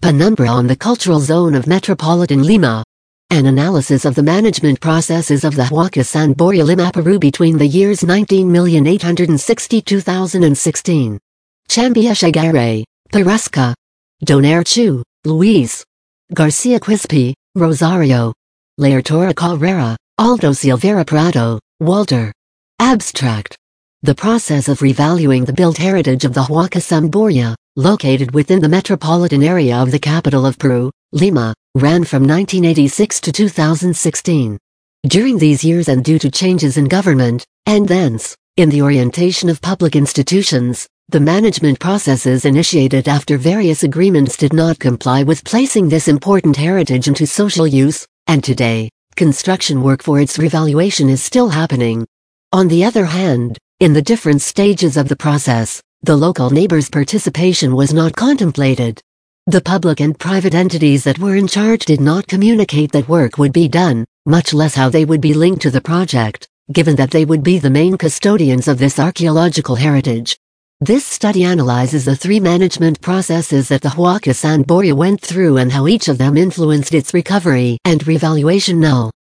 Penumbra on the cultural zone of Metropolitan Lima. An analysis of the management processes of the Huaca San Borja Lima, Peru between the years 19,862,016. Chambia Chagare, Parusca. Donaire Chu, Luis. Garcia Quispe, Rosario. Laertora Carrera, Aldo Silveira Prado, Walter. Abstract. The process of revaluing the built heritage of the Huaca San Borja, located within the metropolitan area of the capital of Peru, Lima, ran from 1986 to 2016. During these years, and due to changes in government, and thence, in the orientation of public institutions, the management processes initiated after various agreements did not comply with placing this important heritage into social use, and today, construction work for its revaluation is still happening. On the other hand, in the different stages of the process, the local neighbors' participation was not contemplated. The public and private entities that were in charge did not communicate that work would be done, much less how they would be linked to the project, given that they would be the main custodians of this archaeological heritage. This study analyzes the three management processes that the Huaca San Borja went through and how each of them influenced its recovery and revaluation now.